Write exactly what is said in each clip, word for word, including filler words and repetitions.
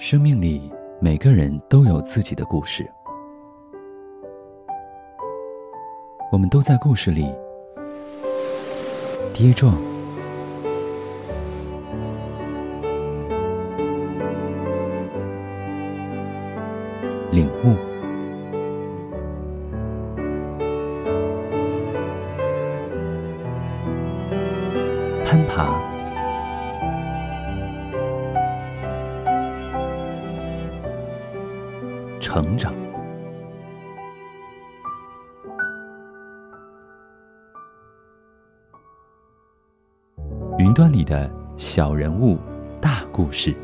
生命里每个人都有自己的故事，我们都在故事里跌撞、领悟、攀爬、成长。云端里的小人物，大故事。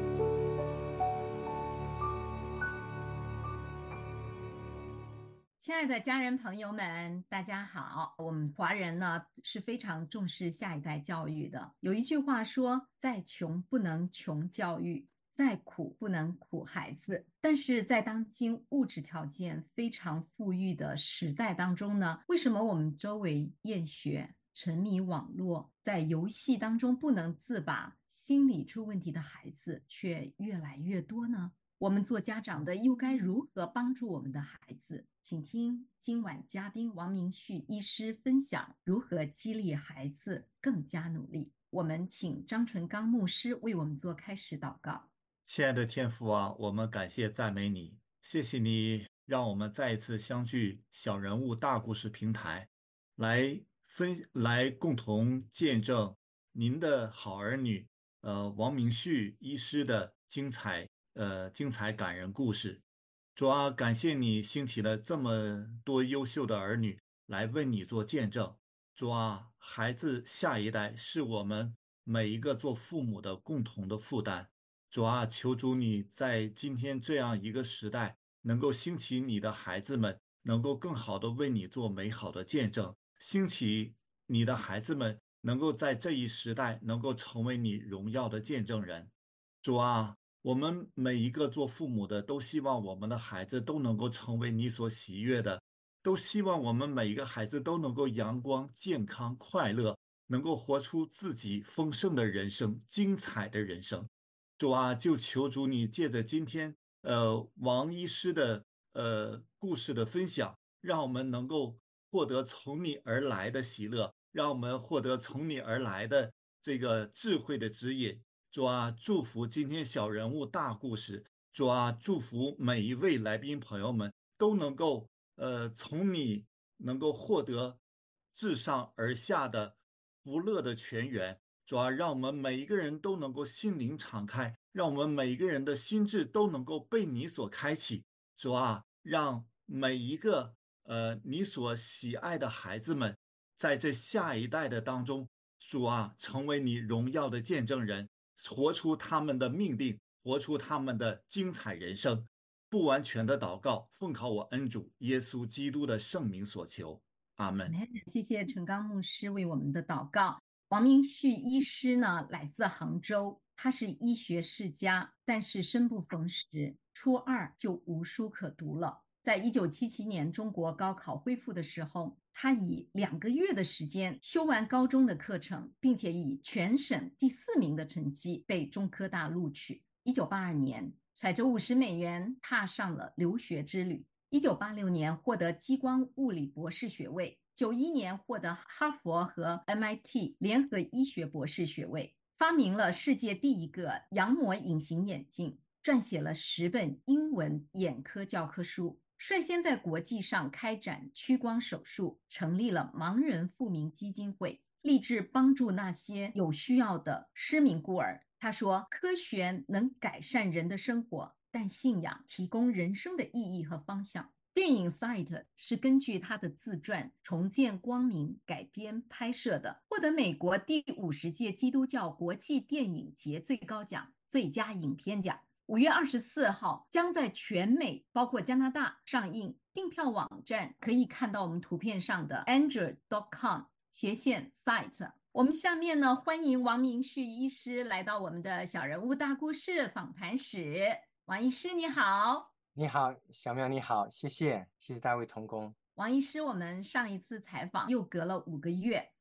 亲爱的家人朋友们，大家好。我们华人呢是非常重视下一代教育的。有一句话说，再穷不能穷教育，再苦不能苦孩子。但是在当今物质条件非常富裕的时代当中呢，为什么我们周围厌学、沉迷网络，在游戏当中不能自拔，心理出问题的孩子却越来越多呢？我们做家长的又该如何帮助我们的孩子？请听今晚嘉宾王明旭医师分享如何激励孩子更加努力。我们请张纯刚牧师为我们做开始祷告。 亲爱的天父啊，我们感谢赞美你，谢谢你让我们再一次相聚小人物大故事平台，来分来共同见证您的好儿女呃王明旭医师的精彩呃精彩感人故事。主啊，感谢你兴起了这么多优秀的儿女来为你做见证。主啊，孩子下一代是我们每一个做父母的共同的负担。主啊，求主你在今天这样一个时代，能够兴起你的孩子们，能够更好的为你做美好的见证，兴起你的孩子们，能够在这一时代能够成为你荣耀的见证人。主啊，我们每一个做父母的都希望我们的孩子都能够成为你所喜悦的，都希望我们每一个孩子都能够阳光、健康、快乐，能够活出自己丰盛的人生、精彩的人生。主啊，就求主你借着今天呃王医师的呃故事的分享，让我们能够获得从你而来的喜乐，让我们获得从你而来的这个智慧的指引。主啊，祝福今天小人物大故事。主啊，祝福每一位来宾朋友们都能够呃从你能够获得自上而下的福乐的泉源。主啊，让我们每一个人都能够心灵敞开，让我们每一个人的心智都能够被你所开启。主啊，让每一个呃你所喜爱的孩子们，在这下一代的当中，主啊，成为你荣耀的见证人，活出他们的命定，活出他们的精彩人生。不完全的祷告，奉靠我恩主耶稣基督的圣名所求，阿门。 谢谢纯刚牧师为我们的祷告。王明旭医师呢，来自杭州，他是医学世家，但是生不逢时，初二就无书可读了。在一九七七年中国高考恢复的时候，他以两个月的时间修完高中的课程，并且以全省第四名的成绩被中科大录取。一九八二年，踩着五十美元踏上了留学之旅。一九八六年获得激光物理博士学位，九一年获得哈佛和 M I T 联合医学博士学位，发明了世界第一个羊膜隐形眼镜，撰写了十本英文眼科教科书，率先在国际上开展屈光手术，成立了盲人复明基金会，立志帮助那些有需要的失明孤儿。他说，科学能改善人的生活，但信仰提供人生的意义和方向。电影《Sight》是根据他的自传《重见光明》改编拍摄的，获得美国第五十届基督教国际电影节最高奖最佳影片奖。五月二十四号将在全美，包括加拿大上映。订票网站可以看到我们图片上的 android dot com 斜线 Sight。我们下面呢，欢迎王明旭医师来到我们的小人物大故事访谈室。王医师你好。 你好，小苗你好，谢谢，谢谢大卫同工。 王医师，我们上一次采访又隔了五个月，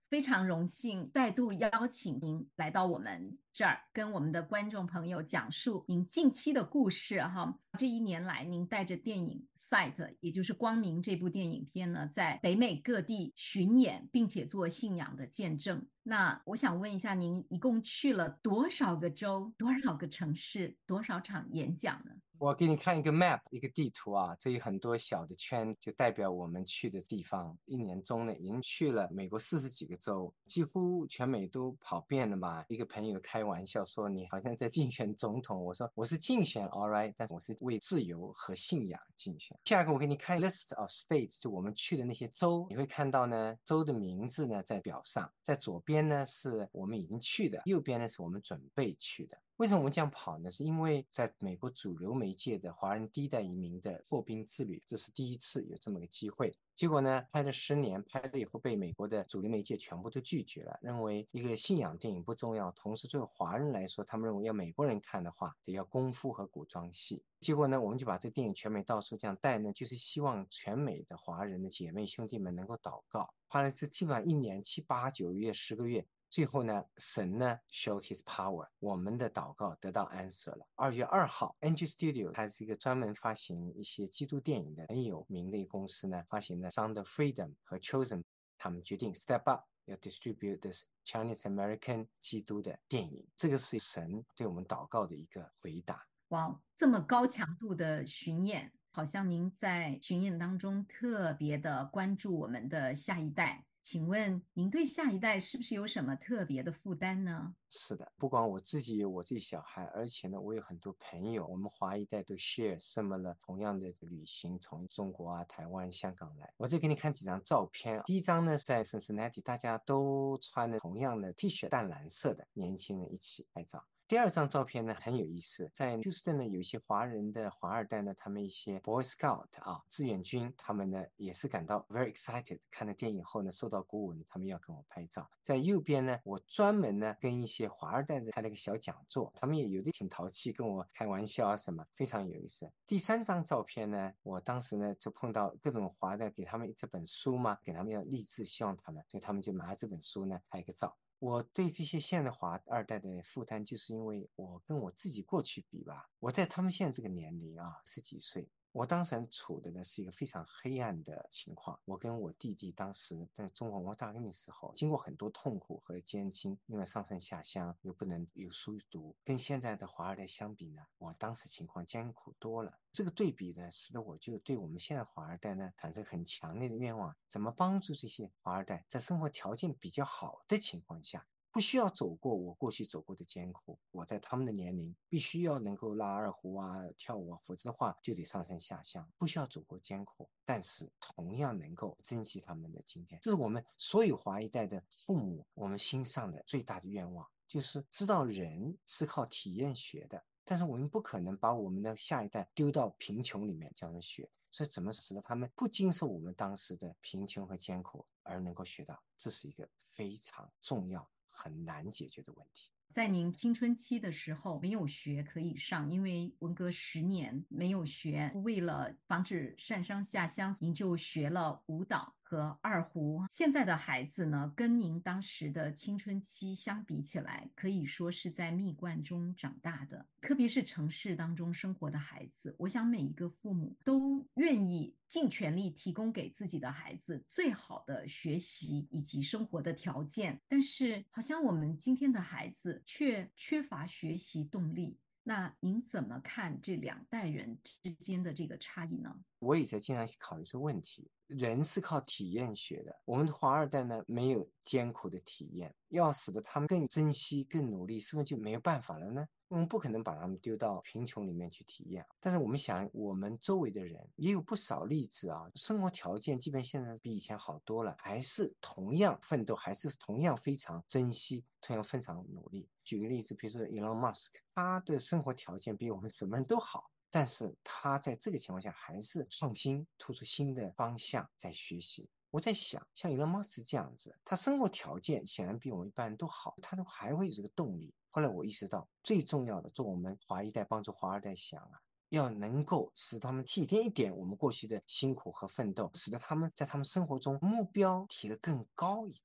非常荣幸再度邀请您来到我们这儿，跟我们的观众朋友讲述您近期的故事哈。这一年来，您带着电影《Sight》，也就是《光明》这部电影片呢，在北美各地巡演，并且做信仰的见证。那我想问一下，您一共去了多少个州、多少个城市、多少场演讲呢？ 我给你看一个 map， 一个地图啊，这有很多小的圈，就代表我们去的地方。一年中呢，已经去了美国四十几个州，几乎全美都跑遍了吧。一个朋友开玩笑说，你好像在竞选总统。我说我是竞选 all right， 但是我是为自由和信仰竞选。下一个我给你看 list of states， 就我们去的那些州，你会看到呢，州的名字呢在表上，在左边呢是我们已经去的，右边呢是我们准备去的。为什么我们这样跑呢？是因为在美国主流媒介的华人第一代移民的破冰之旅，这是第一次有这么个机会。结果呢，拍了十年，拍了以后被美国的主流媒介全部都拒绝了，认为一个信仰电影不重要，同时对华人来说，他们认为要美国人看的话，得要功夫和古装戏。结果呢，我们就把这电影全美到处这样带呢，就是希望全美的华人的姐妹兄弟们能够祷告。花了这基本上一年七八九个月十个月。最后呢，神呢 showed his power， 我们的祷告得到 answer 了。二月二号 Angel Studio 它是一个专门发行一些基督电影的很有名的一个公司呢，发行了 Sound of Freedom 和 Chosen， 他们决定 step up 要 distribute this Chinese American 基督的电影。这个是神对我们祷告的一个回答。 哇，这么高强度的巡演，好像您在巡演当中特别的关注我们的下一代。请问您对下一代是不是有什么特别的负担呢？ 是的，不光我自己有我自己小孩，而且呢，我有很多朋友，我们华一代都 share similar 同样的旅行，从中国啊、台湾、香港来。我再给你看几张照片。第一张呢，在 Cincinnati， 大家都穿的同样的 T 恤，淡蓝色的，年轻人一起拍照。第二张照片呢很有意思，在 Houston 呢有一些华人的华二代呢，他们一些 Boy Scout 啊志愿军，他们呢也是感到 very excited， 看了电影后呢受到鼓舞，他们要跟我拍照。在右边呢，我专门呢跟一些华二代的开了个小讲座，他们也有的挺淘气，跟我开玩笑啊什么，非常有意思。第三张照片呢，我当时呢就碰到各种华的，给他们这本书嘛，给他们要励志，希望他们，所以他们就拿这本书呢拍个照。我对这些现在的华二代的负担，就是因为我跟我自己过去比吧，我在他们现在这个年龄啊，十几岁，我当时处的呢是一个非常黑暗的情况。我跟我弟弟当时在中国文化大革命时候，经过很多痛苦和艰辛，因为上山下乡又不能有书读，跟现在的华二代相比呢，我当时情况艰苦多了。这个对比呢，使得我就对我们现在华二代呢产生很强烈的愿望，怎么帮助这些华二代在生活条件比较好的情况下，不需要走过我过去走过的艰苦，我在他们的年龄必须要能够拉二胡啊、跳舞啊，否则的话就得上山下乡，不需要走过艰苦，但是同样能够珍惜他们的今天。这是我们所有华一代的父母，我们心上的最大的愿望，就是知道人是靠体验学的，但是我们不可能把我们的下一代丢到贫穷里面教人学，所以怎么使得他们不经受我们当时的贫穷和艰苦，而能够学到，这是一个非常重要很难解决的问题。 在您青春期的时候没有学可以上，因为文革十年没有学，为了防止上山下乡，您就学了舞蹈和二胡。现在的孩子呢，跟您当时的青春期相比起来，可以说是在蜜罐中长大的。特别是城市当中生活的孩子，我想每一个父母都愿意尽全力提供给自己的孩子最好的学习以及生活的条件，但是好像我们今天的孩子却缺乏学习动力。那您怎么看这两代人之间的这个差异呢？ 我也在经常考虑这个问题。人是靠体验学的，我们的华二代呢没有艰苦的体验，要使得他们更珍惜更努力，是不是就没有办法了呢？我们不可能把他们丢到贫穷里面去体验。但是我们想，我们周围的人也有不少例子啊，生活条件即便现在比以前好多了，还是同样奋斗，还是同样非常珍惜，同样非常努力。举个例子，比如说 Elon Musk， 他的生活条件比我们什么人都好，但是他在这个情况下还是创新，突出新的方向在学习。我在想，像 Elon Musk 这样子，他生活条件显然比我们一般人都好，他都还会有这个动力。后来我意识到，最重要的做我们华一代帮助华二代想啊，要能够使他们体验一点我们过去的辛苦和奋斗，使得他们在他们生活中目标提得更高一点。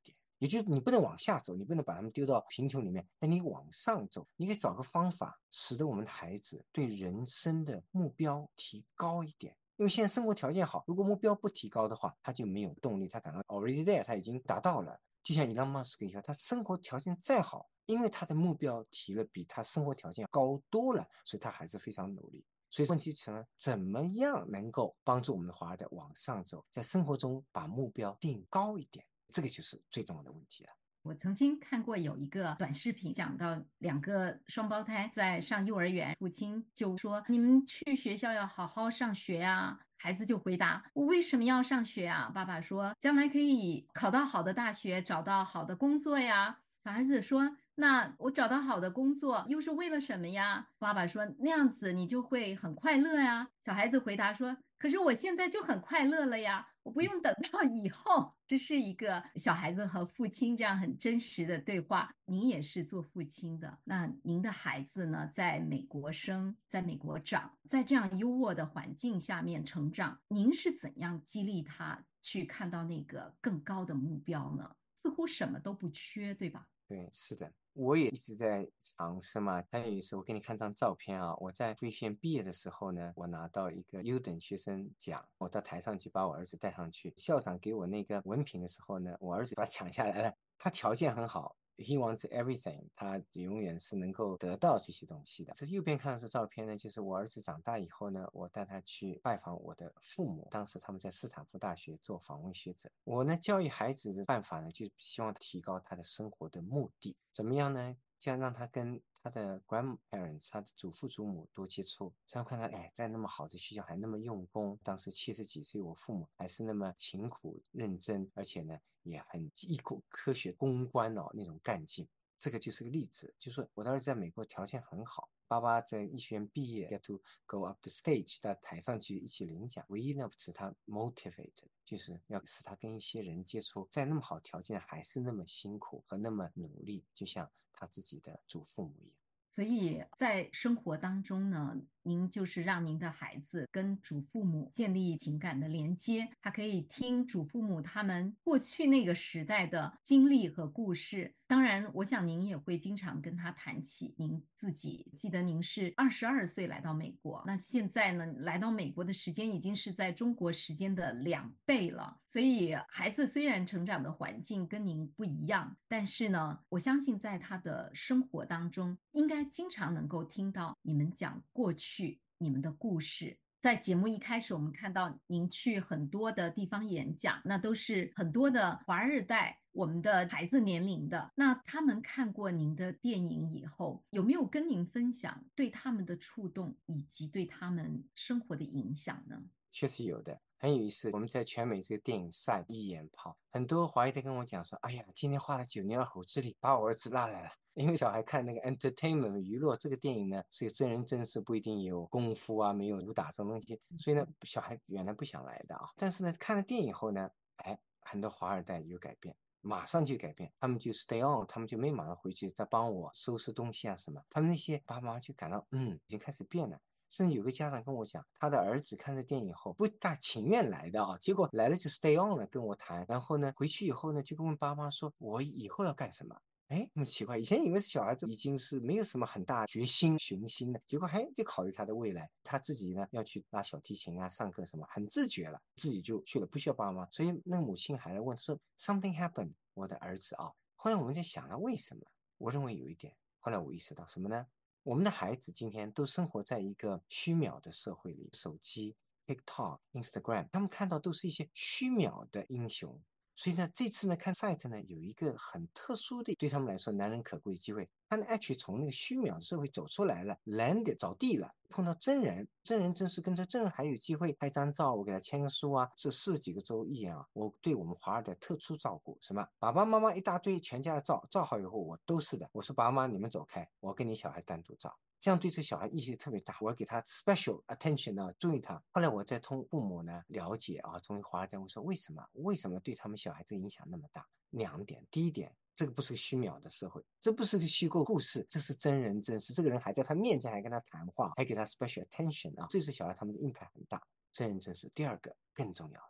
也就是你不能往下走，你不能把他们丢到贫穷里面，但你往上走，你可以找个方法，使得我们的孩子对人生的目标提高一点。因为现在生活条件好，如果目标不提高的话，他就没有动力，他感到 already there， 他已经达到了。就像伊朗马斯克一样，他生活条件再好，因为他的目标提了比他生活条件高多了，所以他还是非常努力。所以问题成了怎么样能够帮助我们的华二代往上走，在生活中把目标定高一点，这个就是最重要的问题了。 我曾经看过有一个短视频，讲到两个双胞胎在上幼儿园，父亲就说：“你们去学校要好好上学啊。”孩子就回答：“我为什么要上学啊？”爸爸说：“将来可以考到好的大学，找到好的工作呀。”小孩子说：“那我找到好的工作又是为了什么呀？”爸爸说：“那样子你就会很快乐呀。”小孩子回答说：“可是我现在就很快乐了呀，我不用等到以后。”这是一个小孩子和父亲这样很真实的对话。您也是做父亲的，那您的孩子呢，在美国生，在美国长，在这样优渥的环境下面成长，您是怎样激励他去看到那个更高的目标呢？似乎什么都不缺，对吧？ 对，是的，我也一直在尝试嘛。还有一次，我给你看张照片啊，我在飞学院毕业的时候呢，我拿到一个优等学生奖，我到台上去把我儿子带上去，校长给我那个文凭的时候呢，我儿子把他抢下来了。他条件很好，He wants everything， 他永远是能够得到这些东西的。这右边看的是照片呢，就是我儿子长大以后呢，我带他去拜访我的父母，当时他们在斯坦福大学做访问学者。我呢教育孩子的办法呢，就希望提高他的生活的目的，怎么样呢？这样让他跟他的 grandparents， 他的祖父祖母多接触，这样看他，哎，在那么好的学校还那么用功，当时七十几岁，我父母还是那么勤苦认真，而且呢也很医科科学公关哦那种干劲。这个就是个例子，就是说我的儿子在美国条件很好，爸爸在医学院毕业 ，get to go up the stage， 到台上去一起领奖，唯一呢使他 motivated， 就是要使他跟一些人接触，在那么好条件还是那么辛苦和那么努力，就像他自己的祖父母一样。 所以在生活当中呢，您就是让您的孩子跟祖父母建立情感的连接，他可以听祖父母他们过去那个时代的经历和故事。当然，我想您也会经常跟他谈起您自己。记得您是二十二岁来到美国，那现在呢，来到美国的时间已经是在中国时间的两倍了。所以，孩子虽然成长的环境跟您不一样，但是呢，我相信在他的生活当中，应该经常能够听到你们讲过去你们的故事。在节目一开始，我们看到您去很多的地方演讲，那都是很多的华二代，我们的孩子年龄的。那他们看过您的电影以后，有没有跟您分享对他们的触动以及对他们生活的影响呢？ 确实有的，很有意思。我们在全美这个电影赛一眼跑，很多华裔的跟我讲说：“哎呀，今天花了九牛二虎之力把我儿子拉来了。”因为小孩看那个 entertainment 娱乐这个电影呢，是个真人真事，不一定有功夫啊，没有武打这种东西，所以呢，小孩原来不想来的啊。但是呢，看了电影以后呢，哎，很多华二代有改变。马上就改变，他们就 stay on， 他们就没马上回去再帮我收拾东西啊什么。他们那些爸爸妈妈就感到，嗯，已经开始变了。甚至有个家长跟我讲，他的儿子看了电影后不大情愿来的啊，结果来了就 stay on 了，跟我谈。然后呢，回去以后呢，就跟问爸妈说，我以后要干什么？哎，那么奇怪，以前以为是小孩子已经是没有什么很大决心雄心的，结果还就考虑他的未来，他自己呢要去拉小提琴啊，上课什么，很自觉了，自己就去了，不需要爸妈。所以那个母亲还来问说 something happened， 我的儿子啊。后来我们就想了，为什么？我认为有一点，后来我意识到什么呢？我们的孩子今天都生活在一个虚渺的社会里，手机、TikTok、Instagram， 他们看到都是一些虚渺的英雄。所以呢，这次呢看 site 呢有一个很特殊的，对他们来说难能可贵的机会。他们 actually 从那个虚渺的社会走出来了 ，land 找地了，碰到真人，真人真是跟着真人还有机会拍张照，我给他签个书啊。这四十几个州一样啊，我对我们华二代特殊照顾，什么爸爸妈妈一大堆，全家的照，照好以后我都是的。我说爸妈你们走开，我跟你小孩单独照。这样对这小孩意义特别大，我要给他 special attention 啊，注意他。后来我再通父母呢了解啊，从华二代我说为什么为什么对他们小孩子影响那么大？两点，第一点，这个不是个虚渺的社会，这不是个虚构故事，这是真人真事。这个人还在他面前，还跟他谈话，还给他 special attention 啊，这是小孩他们的 impact 很大，真人真事。第二个更重要的，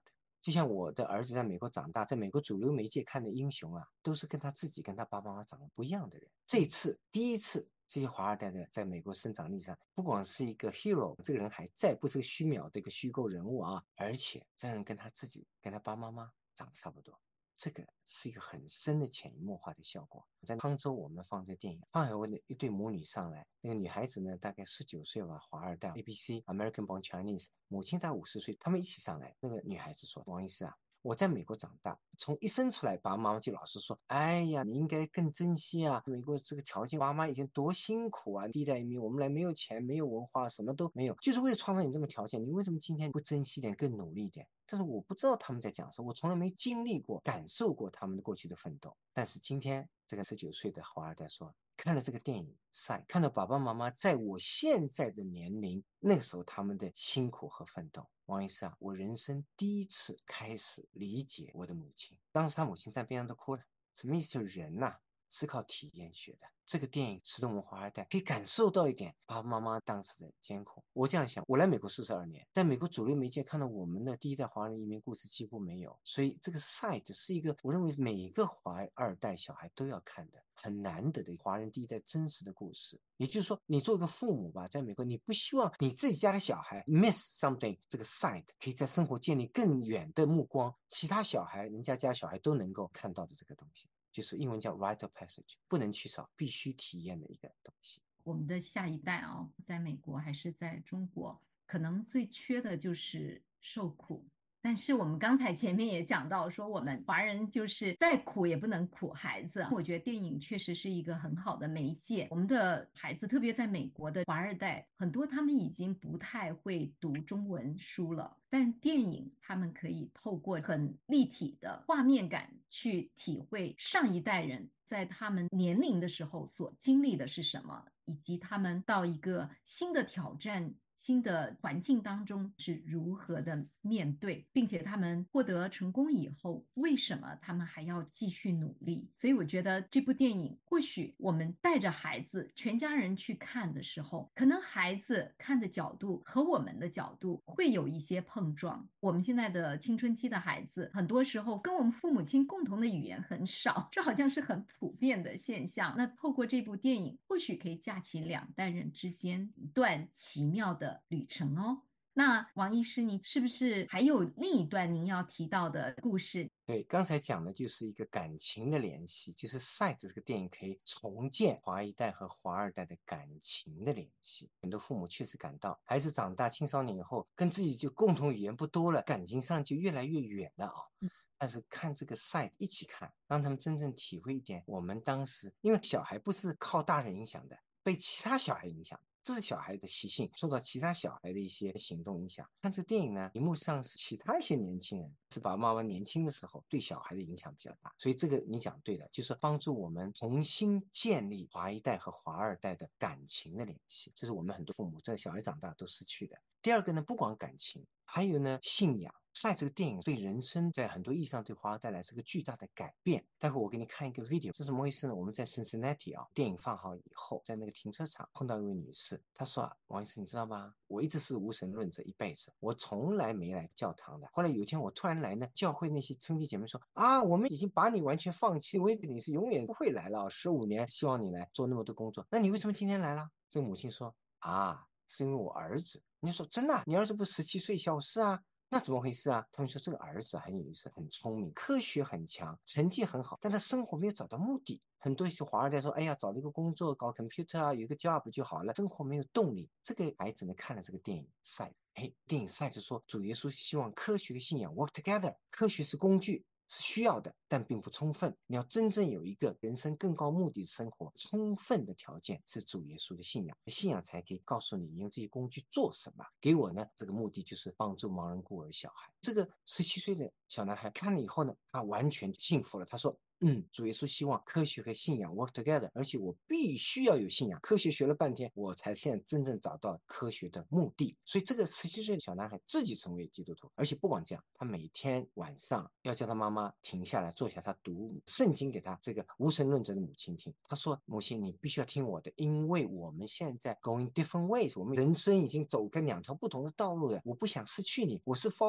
就像我的儿子在美国长大，在美国主流媒介看的英雄啊，都是跟他自己跟他爸爸妈妈长得不一样的人。这一次第一次这些华二代的在美国生长历史上，不光是一个 hero， 这个人还在，不是个虚渺的一个虚构人物啊，而且这人跟他自己跟他爸爸妈妈长得差不多。这个是一个很深的潜移默化的效果。在杭州我们放这电影，放海问的一对母女上来，那个女孩子呢大概十九岁吧，华二代 A B C American Born Chinese， 母亲大概五十岁，他们一起上来。那个女孩子说，王医师啊，我在美国长大，从一生出来爸爸妈妈就老是说，哎呀你应该更珍惜啊，美国这个条件妈妈以前多辛苦啊，第一代移民我们来没有钱没有文化什么都没有，就是为了创造你这么条件，你为什么今天不珍惜点更努力一点？但是我不知道他们在讲什么，我从来没经历过感受过他们的过去的奋斗。但是今天这个十九岁的华二代说，看了这个电影赛，看到爸爸妈妈在我现在的年龄那个时候他们的辛苦和奋斗，王医师啊，我人生第一次开始理解我的母亲。当时他母亲在边上都哭了，什么意思？就是人呐、啊是靠体验学的。这个电影使得我们华二代可以感受到一点爸爸妈妈当时的艰苦。我这样想，我来美国四十二年，在美国主流媒介看到我们的第一代华人移民故事几乎没有，所以这个 site 是一个我认为每一个华二代小孩都要看的很难得的华人第一代真实的故事。也就是说，你做一个父母吧，在美国你不希望你自己家的小孩 miss something， 这个 site 可以在生活建立更远的目光，其他小孩人家家小孩都能够看到的这个东西，就是英文叫 rite of passage， 不能缺少，必须体验的一个东西。 我们的下一代啊，在美国还是在中国，可能最缺的就是受苦。但是我们刚才前面也讲到说，我们华人就是再苦也不能苦孩子。我觉得电影确实是一个很好的媒介。我们的孩子，特别在美国的华二代，很多他们已经不太会读中文书了，但电影他们可以透过很立体的画面感去体会上一代人在他们年龄的时候所经历的是什么，以及他们到一个新的挑战新的环境当中是如何的面对，并且他们获得成功以后，为什么他们还要继续努力？所以我觉得这部电影，或许我们带着孩子全家人去看的时候，可能孩子看的角度和我们的角度会有一些碰撞。我们现在的青春期的孩子，很多时候跟我们父母亲共同的语言很少，这好像是很普遍的现象。那透过这部电影，或许可以架起两代人之间一段奇妙的旅程哦。那王医师，你是不是还有另一段您要提到的故事？ 对，刚才讲的就是一个感情的联系，就是《Sight》这个电影可以重建华一代和华二代的感情的联系。很多父母确实感到，孩子长大青少年以后，跟自己就共同语言不多了，感情上就越来越远了啊。 嗯但是看这个 Sight 一起看，让他们真正体会一点我们当时，因为小孩不是靠大人影响的，被其他小孩影响。这是小孩的习性，受到其他小孩的一些行动影响。看这个电影呢，荧幕上是其他一些年轻人，是爸爸妈妈年轻的时候对小孩的影响比较大。所以这个你讲对了，就是帮助我们重新建立华一代和华二代的感情的联系，这是我们很多父母在小孩长大都失去的。第二个呢，不光感情，还有呢信仰。在这个电影对人生在很多意义上对华二代来是个巨大的改变。待会我给你看一个 video， 这是怎么回事呢？我们在 Cincinnati 啊，电影放好以后，在那个停车场碰到一位女士，她说啊，王医师你知道吗？我一直是无神论者一辈子，我从来没来教堂的。后来有一天我突然来呢，教会那些兄弟姐妹说啊，我们已经把你完全放弃，我以为你是永远不会来了，十五年希望你来做那么多工作，那你为什么今天来了？这个母亲说啊，是因为我儿子。你说真的？你儿子不是十七岁小事啊？那怎么回事啊？他们说这个儿子很有意思，很聪明，科学很强，成绩很好，但他生活没有找到目的。很多一些华二代说，哎呀，找了一个工作，搞 computer 啊，有一个 job 就好了，生活没有动力。这个孩子呢看了这个电影赛，哎，电影赛就说主耶稣希望科学和信仰 work together， 科学是工具，是需要的，但并不充分。你要真正有一个人生更高目的的生活，充分的条件是主耶稣的信仰，信仰才可以告诉你用这些工具做什么。给我呢，这个目的就是帮助盲人孤儿小孩。这个十七岁的小男孩看了以后呢，他完全幸福了。他说嗯，主耶稣希望科学和信仰 work together， 而且我必须要有信仰。科学学了半天，我才现在真正找到科学的目的。所以这个十七岁的小男孩自己成为基督徒，而且不光这样，他每天晚上要叫他妈妈停下来坐下，他读圣经给他这个无神论者的母亲听。他说母亲，你必须要听我的，因为我们现在 going different ways， 我们人生已经走跟两条不同的道路了，我不想失去你，我是 following Jesus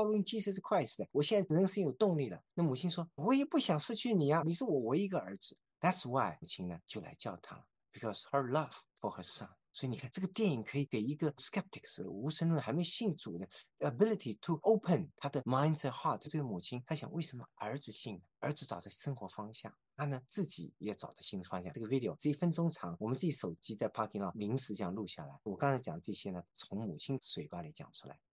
Jesus Christ， 我现在人生有动力了。那母亲说，我也不想失去你啊，你是我唯一一个儿子。 That's why 母亲呢就来教堂 because her love for her son。 所以你看这个电影可以给一个 skeptics 无神论还没信主的 ability to open 他的 mind and heart。 这个母亲她想，为什么儿子信？儿子找着生活方向，他呢自己也找着新的方向。这个 video 这一分钟长，我们自己手机在 parking lot 临时这样录下来。我刚才讲这些呢，从母亲嘴巴里讲出来。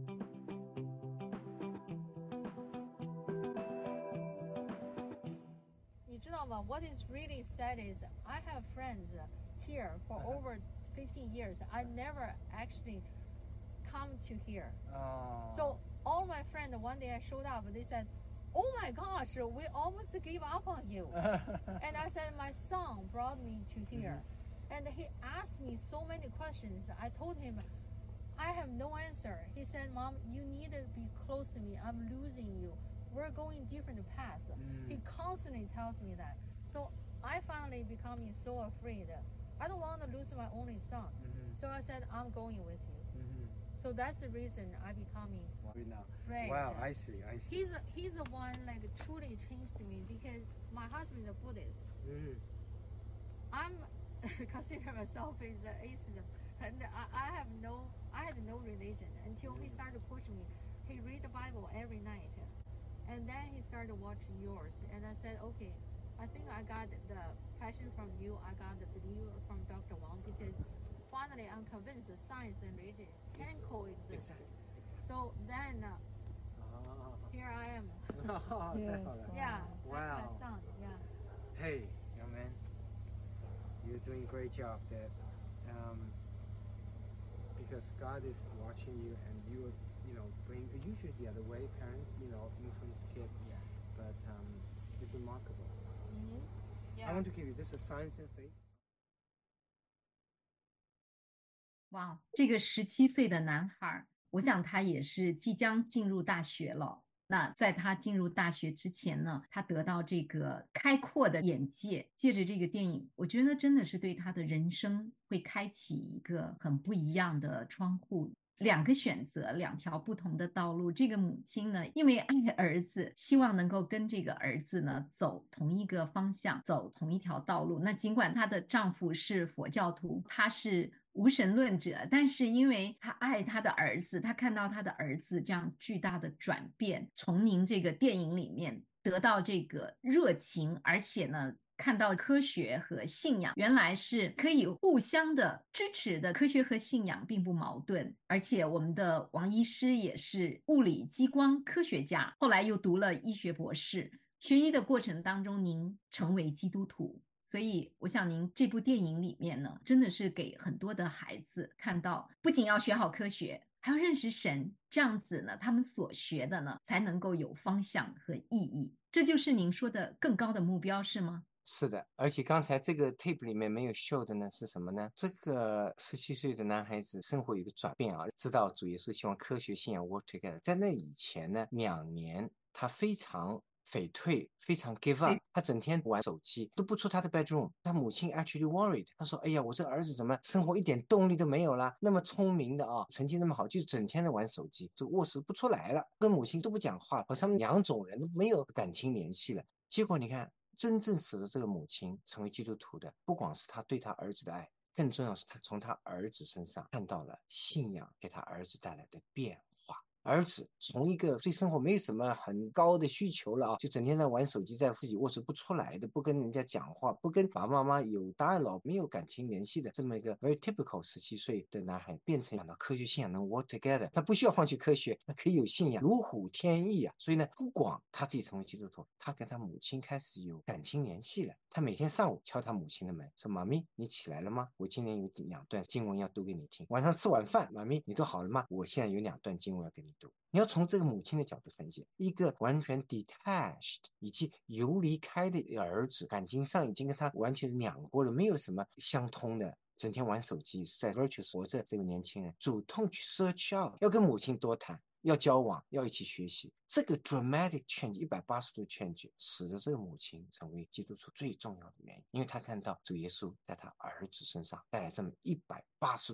你知道吗？ What is really sad is I have friends here for over fifteen years. I never actually come to here. Oh. So all my friends, one day I showed up, they said, oh my gosh, we almost gave up on you. And I said, my son brought me to here. Mm-hmm. And he asked me so many questions. I told him, I have no answer. He said, Mom, you need to be close to me. I'm losing you. We're going different paths. Mm. He constantly tells me that. So I finally becoming so afraid. I don't want to lose my only son. Mm-hmm. So I said, I'm going with you. Mm-hmm. So that's the reason I becoming right now. Right. Wow, I see, I see. He's a, he's the one like truly changed me because my husband is a Buddhist. Mm. I'm consider myself as an atheist, and I, I have no I had no religion until mm. he started pushing me. He read the Bible every night, and then he started watching yours, and I said, okay, I think I got the passion from you. I got the belief from Doctor Wang because finally I'm convinced that science and religion can coexist. Exactly. So then uh, oh. here I am. Oh, yes. Yeah, wow. That's my son. Yeah. Hey, young man, you're doing a great job there. Um, because God is watching you, and you, you know, bring usually the other way. Parents, you know, influence kid. Yeah. But um, it's remarkable. Mm-hmm. Yeah. I want to give you this is science and faith. 哇，这个十七岁的男孩，我想他也是即将进入大学了。那在他进入大学之前呢，他得到这个开阔的眼界，借着这个电影，我觉得真的是对他的人生会开启一个很不一样的窗户。两个选择，两条不同的道路。这个母亲呢，因为爱儿子，希望能够跟这个儿子呢走同一个方向，走同一条道路。那尽管她的丈夫是佛教徒，她是无神论者，但是因为她爱她的儿子，她看到她的儿子这样巨大的转变，从您这个电影里面得到这个热情，而且呢看到科学和信仰原来是可以互相的支持的，科学和信仰并不矛盾。而且我们的王医师也是物理激光科学家，后来又读了医学博士，学医的过程当中您成为基督徒。所以我想您这部电影里面呢，真的是给很多的孩子看到，不仅要学好科学，还要认识神，这样子呢他们所学的呢才能够有方向和意义。这就是您说的更高的目标是吗？ 是的，而且刚才这个 tape 里面没有 show 的呢是什么呢？这个十七岁的男孩子生活有一个转变啊，知道主耶稣希望科学信仰 work together。在那以前呢，两年他非常匪退，非常 give up， 他整天玩手机，都不出他的 bedroom。他母亲 actually worried， 他说：“哎呀，我这个儿子怎么生活一点动力都没有啦？那么聪明的啊，成绩那么好，就整天的玩手机，这个卧室不出来了，跟母亲都不讲话，和他们两种人都没有感情联系了。”结果你看。真正使得这个母亲成为基督徒的，不光是他对他儿子的爱，更重要是他从他儿子身上看到了信仰给他儿子带来的变化。儿子从一个对生活没什么很高的需求了啊，就整天在玩手机，在自己卧室不出来的，不跟人家讲话，不跟爸爸妈妈有 dialogue， 没有感情联系的这么一个 very typical 十七岁的男孩，变成讲到科学信仰能 work together， 他不需要放弃科学，他可以有信仰，如虎添翼啊！所以呢，不光他自己成为基督徒，他跟他母亲开始有感情联系了。他每天上午敲他母亲的门，说：“妈咪，你起来了吗？我今天有两段经文要读给你听。晚上吃晚饭，妈咪，你都好了吗？我现在有两段经文要给你读。”你要从这个母亲的角度分析，一个完全 detached 以及游离开的儿子，感情上已经跟他完全是两拨了，没有什么相通的，整天玩手机，在 virtuous 活着。这个年轻人主动去 search out， 要跟母亲多谈，要交往，要一起学习。这个 dramatic change 一百八十度 change 使得这个母亲成为基督徒最重要的原因，因为他看到主耶稣在他儿子身上带来这么一百八十度的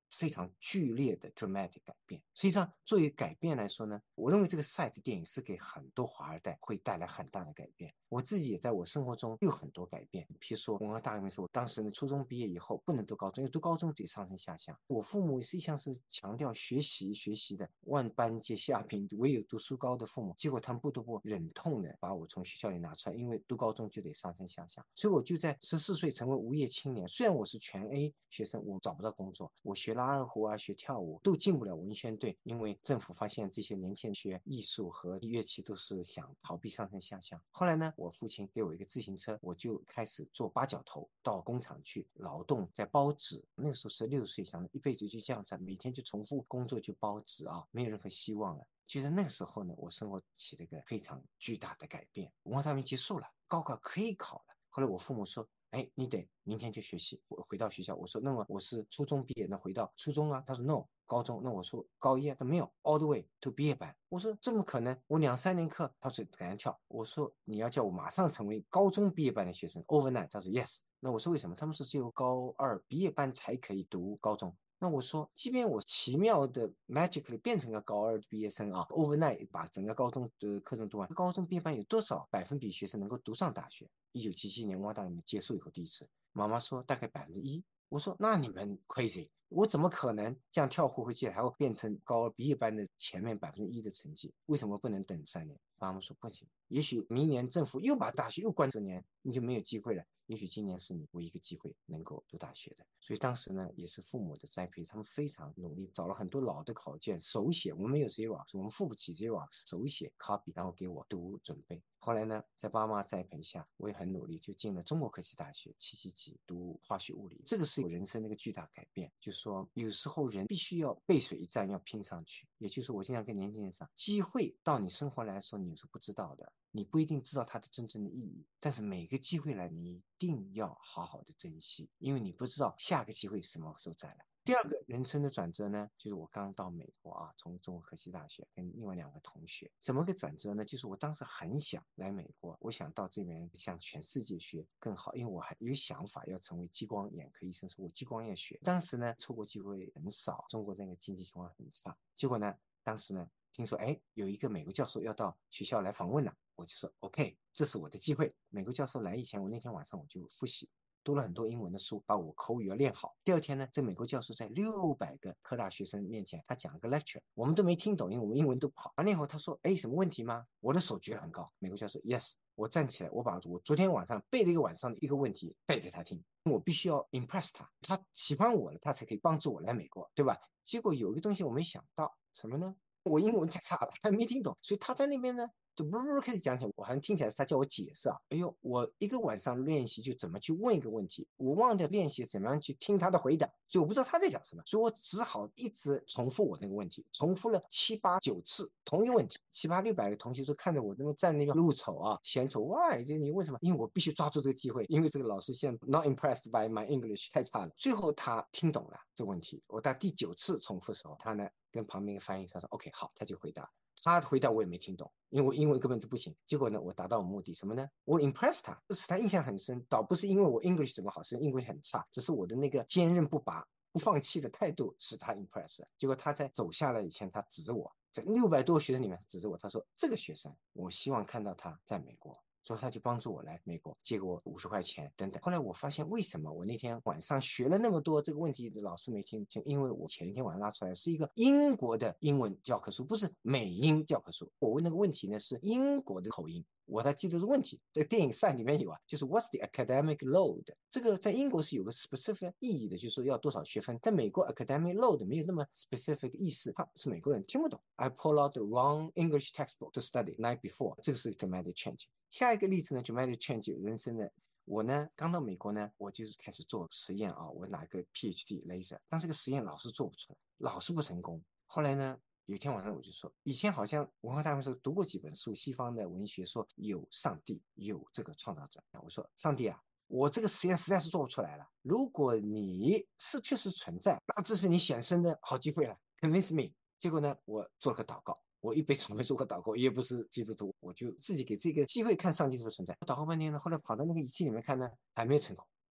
非常剧烈的 dramatic 改变。实际上作为改变来说呢，我认为这个 Sight 电影是给很多华二代会带来很大的改变。我自己也在我生活中有很多改变，比如说文化大革命时，我当时呢初中毕业以后不能读高中，因为读高中得上升下乡。我父母实际上是强调学习学习的，万般皆下品，唯有读书高的父母，结果他们不得不忍痛的把我从学校里拿出来，因为读高中就得上升下乡。所以我就在十四岁成为无业青年。虽然我是全 A 学生，我找不到工作，我学拉二胡啊，学跳舞都进不了文宣队，因为政府发现这些年轻人学艺术和乐器都是想逃避上升下乡。后来呢，我父亲给我一个自行车，我就开始做八角头，到工厂去劳动，在包纸。那个时候十六岁，想一辈子就这样子，每天就重复工作就包纸啊，没有任何希望了。其实那个时候呢，我生活起了一个非常巨大的改变。文化大革命结束了，高考可以考了。后来我父母说，哎，你得明天就学习。我回到学校，我说那么我是初中毕业，那回到初中啊？他说 no， 高中。那我说高一啊？他没有 all the way to 毕业班。我说怎么可能？我两三年课，他说赶快跳。我说你要叫我马上成为高中毕业班的学生 overnight。他说 yes。那我说为什么？他们是只有高二毕业班才可以读高中。那我说，即便我奇妙的 magically 变成个高二的毕业生啊 ，overnight 把整个高中的课程读完，高中毕业班有多少百分比学生能够读上大学？一九七七年文化大革命结束以后第一次，妈妈说大概百分之一。我说那你们 crazy， 我怎么可能这样跳回去还会变成高二毕业班的前面百分之一的成绩？为什么不能等三年？妈妈说不行，也许明年政府又把大学又关十年，你就没有机会了。也许今年是你唯一一个机会能够读大学的。所以当时呢，也是父母的栽培，他们非常努力，找了很多老的考卷手写，我们没有 Xerox， 我们付不起 Xerox， 手写 copy， 然后给我读准备。后来呢，在爸妈栽培下，我也很努力，就进了中国科技大学七七级读化学物理。这个是我人生的一个巨大改变，就是说有时候人必须要背水一战，要拼上去。也就是我经常跟年轻人讲，机会到你生活来说，你是不知道的，你不一定知道它的真正的意义，但是每个机会来，你一定要好好的珍惜，因为你不知道下个机会什么时候再来。第二个人生的转折呢，就是我刚到美国啊，从中国科技大学跟另外两个同学，怎么个转折呢？就是我当时很想来美国，我想到这边向全世界学更好，因为我还有想法要成为激光眼科医生，所以我激光眼学。当时呢，出国机会很少，中国那个经济情况很差，结果呢，当时呢，听说哎有一个美国教授要到学校来访问了，我就说 OK， 这是我的机会。美国教授来以前，我那天晚上我就复习。读了很多英文的书，把我口语要练好。第二天呢，这美国教授在六百个科大学生面前，他讲个 lecture， 我们都没听懂，因为我们英文都不好。完了以后，他说：“哎，什么问题吗？”我的手举得很高。美国教授 yes， 我站起来，我把我昨天晚上背了一个晚上的一个问题背给他听。我必须要 impress 他，他喜欢我了，他才可以帮助我来美国，对吧？结果有一个东西我没想到，什么呢？我英文太差了，他没听懂，所以他在那边呢。就不不开始讲起来，我好像听起来是他叫我解释啊。哎呦，我一个晚上练习就怎么去问一个问题，我忘掉练习怎么样去听他的回答，所以我不知道他在讲什么，所以我只好一直重复我那个问题，重复了七八九次同一个问题，七八六百个同学都看着我那么站那边路丑啊，嫌丑 ，why？ 就你为什么？因为我必须抓住这个机会，因为这个老师现在 not impressed by my English 太差了。最后他听懂了这个问题，我到第九次重复的时候，他呢跟旁边一个翻译他说 OK 好，他就回答。他回答我也没听懂，因为我英文根本就不行。结果呢，我达到我目的什么呢？我 impress 他，这使他印象很深。倒不是因为我 English 怎么好，是英文很差，只是我的那个坚韧不拔、不放弃的态度使他 impress。结果他在走下来以前，他指着我，在六百多个学生里面指着我，他说：“这个学生，我希望看到他在美国。”所以他就帮助我来美国，借给我五十块钱等等。后来我发现，为什么我那天晚上学了那么多这个问题，老师没听清？因为我前一天晚上拉出来是一个英国的英文教科书，不是美英教科书。我问那个问题呢是英国的口音，我还记得这个问题，这个电影赛里面有啊，就是 What's the academic load？ 这个在英国是有个 specific 意义的，就是说要多少学分。在美国 academic load 没有那么 specific 意思，他是美国人听不懂。I pull out the wrong English textbook to study night before， 这个是 dramatic change。下一个例子呢 dramatic change 人生的。我呢刚到美国呢，我就是开始做实验啊，我拿个 P H D laser， 但这个实验老是做不出来，老是不成功。后来呢有一天晚上我就说，以前好像文化大革命时候读过几本书，西方的文学说有上帝，有这个创造者。我说上帝啊，我这个实验实在是做不出来了，如果你是确实存在，那这是你显身的好机会了 ，convince me。结果呢我做了个祷告，我一辈子没做过祷告，也不是基督徒，我就自己给这个机会看上帝是不是存在。祷告半天呢，后来跑到那个仪器里面看呢，还没有成功。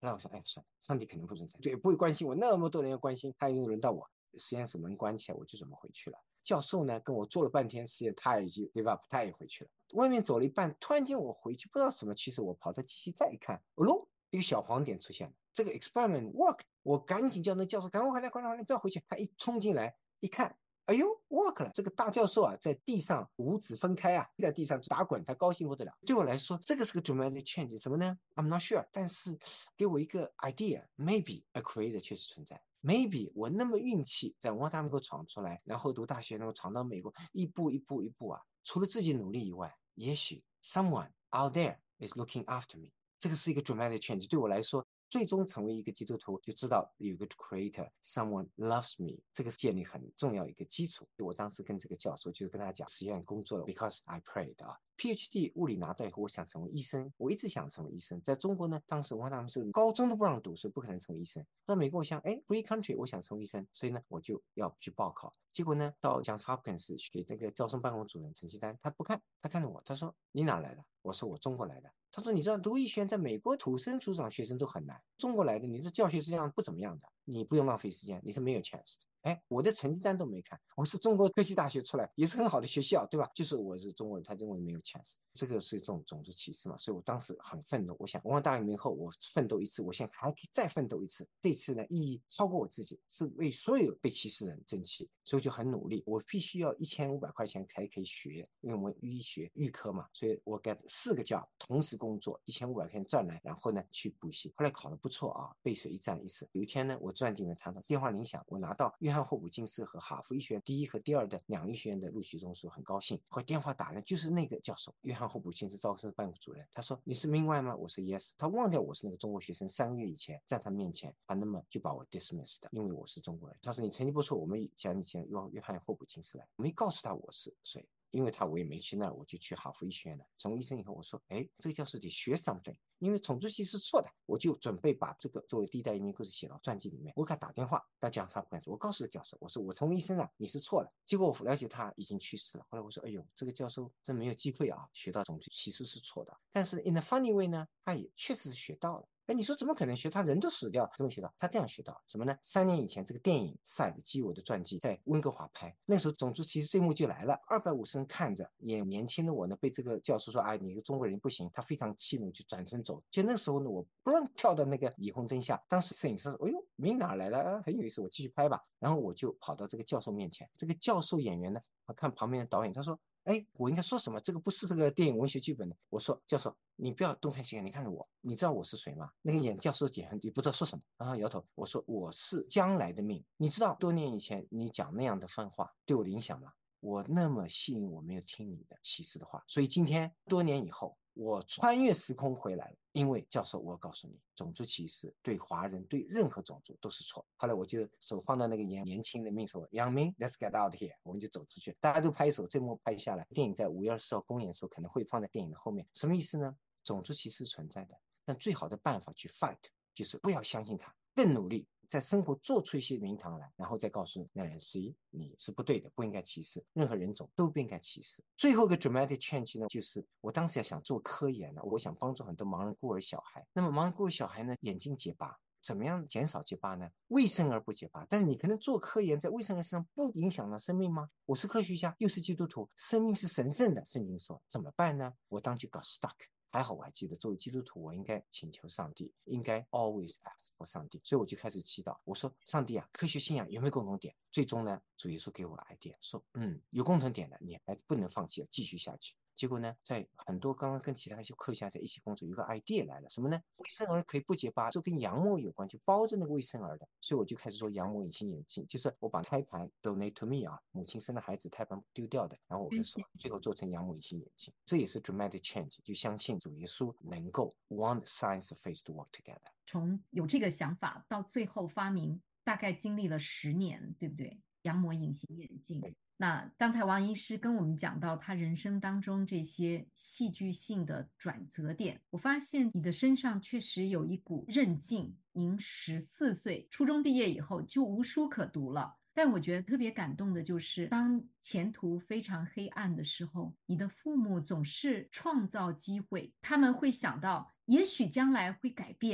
那我说，哎，算了，上帝肯定不存在，对，不会关心我，那么多人要关心，他已经轮到我。实验室门关起来，我就准备回去了。教授呢，跟我做了半天实验，他也就 give up，他也回去了。外面走了一半，突然间我回去，不知道什么趋势，我跑到机器再一看，哦喽，一个小黄点出现了，这个 experiment work， 我赶紧叫那教授赶快回来，快点，不要回去。他一冲进来一看，哎呦 work 了！这个大教授啊，在地上五指分开啊，在地上打滚，他高兴不得了。对我来说，这个是个 dramatic change， 什么呢 ？I'm not sure， 但是给我一个 idea，maybe a creator 确实存在。maybe 我那么运气，在文化大能够闯出来，然后读大学能够闯到美国，一步一步一步啊，除了自己努力以外，也许 someone out there is looking after me。这个是一个 dramatic change， 对我来说。最终成为一个基督徒，就知道有一个 creator someone loves me， 这个是建立很重要一个基础。我当时跟这个教授就跟他讲实验工作了 because I prayed 啊。PhD 物理拿到以后，我想成为医生，我一直想成为医生。在中国呢，当时文化大革命是高中都不让读，所以不可能成为医生。到美国，我想，哎 ，free country， 我想成为医生，所以呢，我就要去报考。结果呢，到 Johns Hopkins 去给那个招生办公主任成绩单，他不看，他看着我，他说：“你哪来的？”我说：“我中国来的。”他说：“你知道读医学院在美国土生土长学生都很难，中国来的你这教学质量不怎么样的，你不用浪费时间，你是没有 chance 的。”哎，我的成绩单都没看，我是中国科技大学出来，也是很好的学校，对吧？就是我是中国人，他认为没有 chance， 这个是这种种族歧视嘛，所以我当时很愤怒。我想，文化大革命后我奋斗一次，我现在还可以再奋斗一次，这次呢意义超过我自己，是为所有被歧视的人争气，所以就很努力。我必须要一千五百块钱才可以学，因为我们医学预科嘛，所以我 get 四个 job 同时工作，一千五百块钱赚来，然后呢去补习。后来考得不错啊，背水一战一次。有一天呢，我钻进了他的电话铃响，我拿到约翰霍普金斯和哈佛医学院第一和第二的两医学院的录取中书，很高兴。后来电话打来，就是那个教授，约翰霍普金斯招生办主任。他说：“你是明外吗？”我说 yes。他忘掉我是那个中国学生，三个月以前在他面前，他那么就把我 dismissed， 因为我是中国人。他说：“你成绩不错，我们讲你前约约翰霍普金斯来。”没告诉他我是谁。因为他我也没去那儿，我就去哈佛医学院了。成为医生以后，我说，哎，这个教授得学 something， 因为种族歧视是错的，我就准备把这个作为第一代移民故事写到传记里面。我给他打电话到Johns Hopkins，我告诉教授，我说我成为医生了，你是错的。结果我了解他已经去世了。后来我说，哎呦，这个教授真没有机会啊，学到种族歧视是错的。但是 in a funny way 呢，他也确实是学到了。哎，你说怎么可能学？他人都死掉，怎么学到？他这样学到什么呢？三年以前，这个电影《赛的基于我的传记》在温哥华拍，那时候种族歧视这一幕就来了，二百五十人看着，也年轻的我呢，被这个教授说，哎，你一个中国人不行，他非常气怒，就转身走。就那时候呢，我不让跳到那个霓虹灯下，当时摄影师说，哎呦，你哪来的？啊，很有意思，我继续拍吧。然后我就跑到这个教授面前，这个教授演员呢，我看旁边的导演，他说，哎，我应该说什么？这个不是这个电影文学剧本的。我说，教授，你不要东看西看，你看着我，你知道我是谁吗？那个演教授姐也不知道说什么，然后摇头。我说我是将来的命。你知道多年以前你讲那样的番话对我的影响吗？我那么幸运，我没有听你的歧视的话，所以今天多年以后，我穿越时空回来了。因为教授，我告诉你，种族歧视对华人对任何种族都是错。后来我就手放到那个年年轻的命说 ，Young Ming，let's get out here， 我们就走出去，大家都拍手，这幕拍下来。电影在五月二十号公演的时候可能会放在电影的后面，什么意思呢？种族歧视存在的，但最好的办法去 fight 就是不要相信它，更努力。在生活做出一些名堂来，然后再告诉那人，谁你是不对的，不应该歧视任何人种，都不应该歧视。最后一个 dramatic change 呢，就是我当时要想做科研呢，我想帮助很多盲人孤儿小孩。那么盲人孤儿小孩呢，眼睛结巴，怎么样减少结巴呢？为生而不结巴。但是你可能做科研，在未生儿身上不影响到生命吗？我是科学家，又是基督徒，生命是神圣的，圣经说怎么办呢？我当就搞 stuck。还好我还记得，作为基督徒，我应该请求上帝，应该 always ask for 上帝。所以我就开始祈祷，我说上帝啊，科学信仰有没有共同点？最终呢，主耶稣给我 idea， 说嗯，有共同点的，你还不能放弃，要继续下去。结果呢，在很多刚刚跟其他一些科学家在一起工作，有个 idea 来了，什么呢？未生儿可以不结巴，就跟羊膜有关，就包着那个未生儿的。所以我就开始做羊膜隐形眼镜，就是我把胎盘 donate to me 啊，母亲生的孩子胎盘丢掉的，然后我的手最后做成羊膜隐形眼镜。这也是 dramatic change， 就相信主耶稣能够 want science and faith to work together。 从有这个想法到最后发明，大概经历了十年，对不对？羊膜隐形眼镜。那刚才王医师跟我们讲到他人生当中这些戏剧性的转折点，我发现你的身上确实有一股韧劲。您十四岁初中毕业以后就无书可读了，但我觉得特别感动的就是当前途非常黑暗的时候，你的父母总是创造机会，他们会想到也许将来会改变，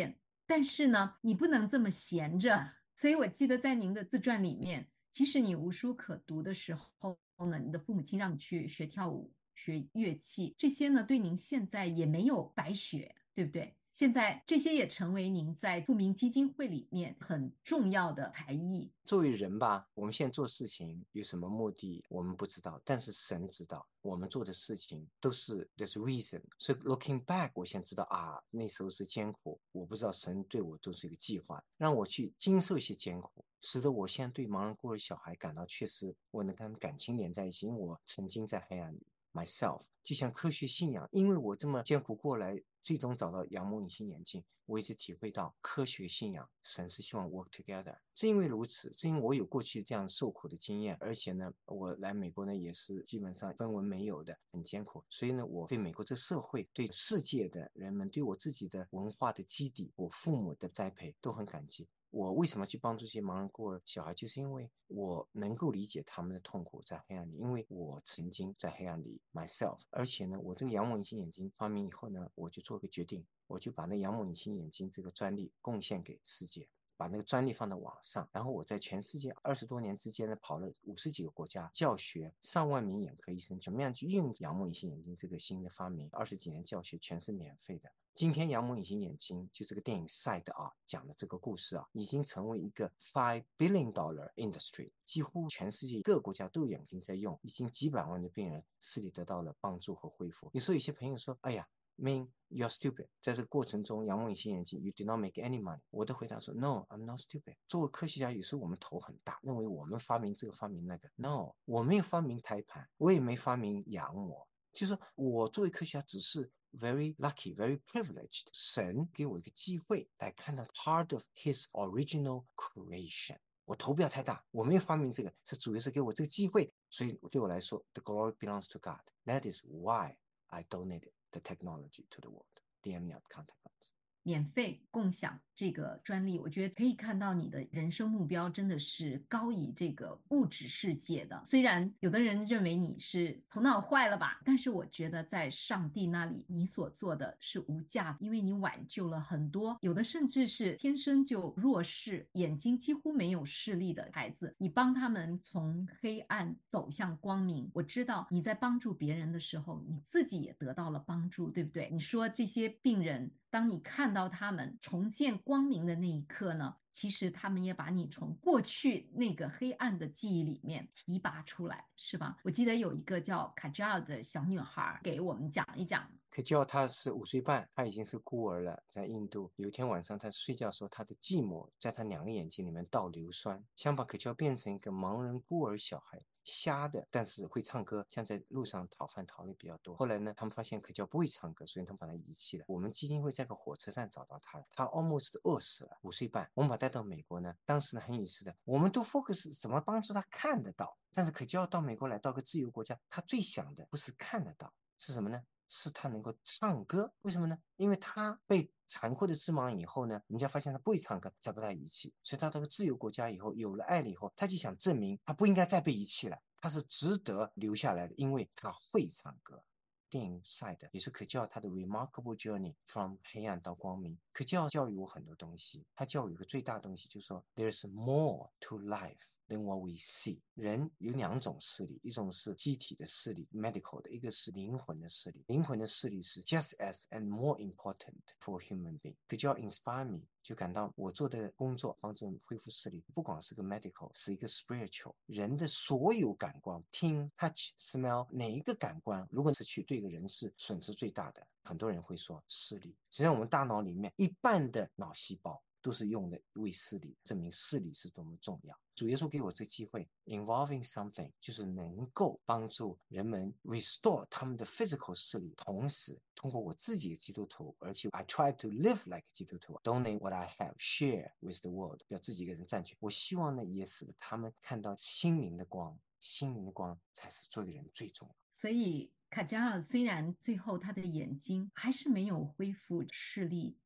但是呢，你不能这么闲着。所以我记得在您的自传里面，其实你无书可读的时候呢，你的父母亲让你去学跳舞、学乐器，这些呢对您现在也没有白学，对不对？现在这些也成为您在富民基金会里面很重要的才艺。 作为人吧，我们现在做事情有什么目的我们不知道，但是神知道。我们做的事情都是 there's reason， 所以 looking back 我现在知道啊，那时候是艰苦，我不知道神对我都是一个计划，让我去经受一些艰苦，使得我现在对盲人孤儿小孩感到确实我能跟他们感情连在一起，因为我曾经在黑暗里myself， 就像科学信仰，因为我这么艰苦过来，最终找到羊膜隐形眼镜，我一直体会到科学信仰神是希望 work together。 正因为如此，正因为我有过去这样受苦的经验，而且呢我来美国呢也是基本上分文没有的，很艰苦，所以呢我对美国这社会，对世界的人们，对我自己的文化的基底，我父母的栽培都很感激。我为什么去帮助这些盲人孤儿小孩，就是因为我能够理解他们的痛苦在黑暗里，因为我曾经在黑暗里 myself。 而且呢我这个羊膜隐形眼镜发明以后呢，我就做个决定，我就把那羊膜隐形眼镜这个专利贡献给世界，把那个专利放到网上，然后我在全世界二十多年之间呢，跑了五十几个国家教学上万名眼科医生怎么样去运用羊膜隐形眼镜这个新的发明，二十几年教学全是免费的。今天羊膜隐形眼镜就这个电影 Side 啊讲的这个故事啊，已经成为一个 five billion dollar industry， 几乎全世界各个国家都有眼镜在用，已经几百万的病人视力得到了帮助和恢复。有时候有些朋友说，哎呀Ming, you're stupid， 在这个过程中羊膜隐形眼镜 you did not make any money。 我的回答说 No, I'm not stupid。 作为科学家，有时候我们头很大，认为我们发明这个发明那个。 No， 我没有发明胎盘，我也没发明羊膜，就是说我作为科学家只是 very lucky, very privileged， 神给我一个机会来看到 part of his original creation。 我头不要太大，我没有发明这个，是主要是给我这个机会，所以对我来说 the glory belongs to God。 That is why I donated the technology to the world, the amniotic contact lens。 免费共享这个专利，我觉得可以看到你的人生目标真的是高于这个物质世界的。虽然有的人认为你是头脑坏了吧，但是我觉得在上帝那里你所做的是无价的，因为你挽救了很多有的甚至是天生就弱视，眼睛几乎没有视力的孩子，你帮他们从黑暗走向光明。我知道你在帮助别人的时候，你自己也得到了帮助，对不对？你说这些病人，当你看到他们重见光明的那一刻呢，其实他们也把你从过去那个黑暗的记忆里面提拔出来，是吧？我记得有一个叫卡扎尔的小女孩，给我们讲一讲。 可叫她是五岁半，她已经是孤儿了，在印度。有一天晚上，她睡觉的时候，她的继母在她两个眼睛里面倒硫酸，想把可叫变成一个盲人孤儿小孩，瞎的，但是会唱歌，像在路上讨饭讨的比较多。后来呢，他们发现可叫不会唱歌，所以他们把他遗弃了。我们基金会在个火车站找到他，他 almost 饿死了，五岁半。我们把他带到美国呢，当时呢很有意思的，我们都 focus 怎么帮助他看得到，但是可叫到美国来到个自由国家，他最想的不是看得到，是什么呢？是他能够唱歌。为什么呢？因为他被残酷的致盲以后呢，人家发现他不会唱歌，再把他遗弃，所以他到个自由国家以后，有了爱了以后，他就想证明他不应该再被遗弃了，他是值得留下来的，因为他会唱歌。电影 Side 也是可教他的 remarkable journey from 黑暗到光明。可教教育我很多东西，他教育一个最大的东西就是说 there's more to life than what we see。 人有两种视力，一种是机体的视力 medical 的，一个是灵魂的视力。灵魂的视力是 just as and more important for human being。 可教 inspire me， 就感到我做的工作帮助恢复视力，不光是个 medical， 是一个 spiritual。 人的所有感官，听 touch smell， 哪一个感官如果失去，对一个人是损失最大的。很多人会说视力，实际上我们大脑里面一半的脑细胞都是用的为视力，证明视力是多么重要。主耶稣给我这机会 involving something， 就是能够帮助人们 restore 他们的 physical 视力，同时通过我自己的基督徒，而且 I try to live like 基督徒， donate what I have, share with the world， 不要自己一个人占据。我希望呢也使得他们看到心灵的光，心灵的光才是做一个人最重要。 所以卡加尔虽然最后他的眼睛还是没有恢复视力，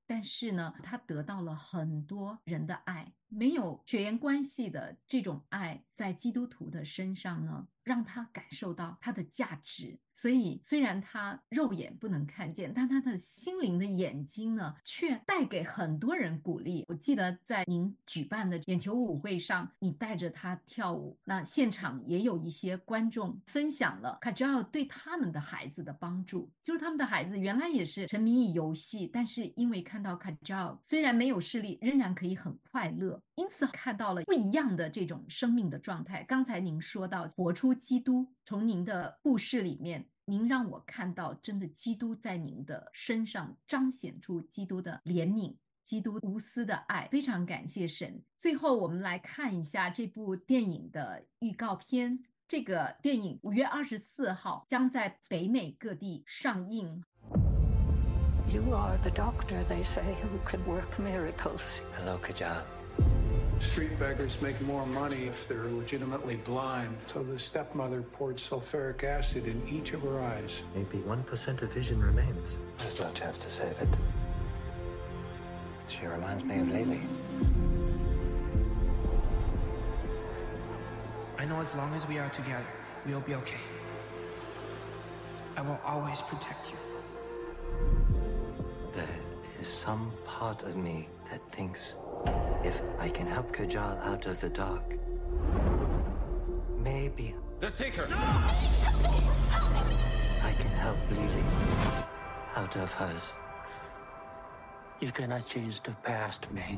但是呢，他得到了很多人的爱，没有血缘关系的这种爱，在基督徒的身上呢，让他感受到他的价值。所以虽然他肉眼不能看见，但他的心灵的眼睛呢，却带给很多人鼓励。我记得在您举办的眼球舞会上，你带着他跳舞，那现场也有一些观众分享了卡扎尔对他们的孩子的帮助，就是他们的孩子原来也是沉迷于游戏，但是因为看到卡扎尔虽然没有视力，仍然可以很快乐，因此看到了不一样的这种生命的状态。刚才您说到活出基督，从您的故事里面，您让我看到真的基督在您的身上彰显出基督的怜悯，基督无私的爱，非常感谢神。最后我们来看一下这部电影的预告片。这个电影五月二十四号将在北美各地上映。 You are the doctor, they say, who can work miracles. Hello, Kajal. Street beggars make more money if they're legitimately blind. So the stepmother poured sulfuric acid in each of her eyes. Maybe one percent of vision remains. There's no chance to save it. She reminds me of Lily. I know as long as we are together, we'll be okay. I will always protect you. There is some part of me that thinks if I can help Kajal out of the dark, maybe... The Seeker! No! I can help Lily out of hers. You cannot change the past, Ming.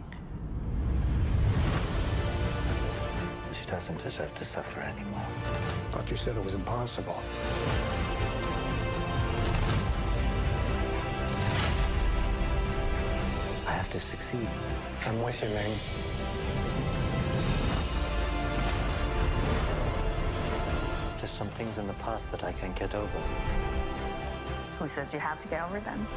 She doesn't deserve to suffer anymore. Thought you said it was impossible. I have to succeed. I'm with you, Ming. There's some things in the past that I can't get over. Who says you have to get over them?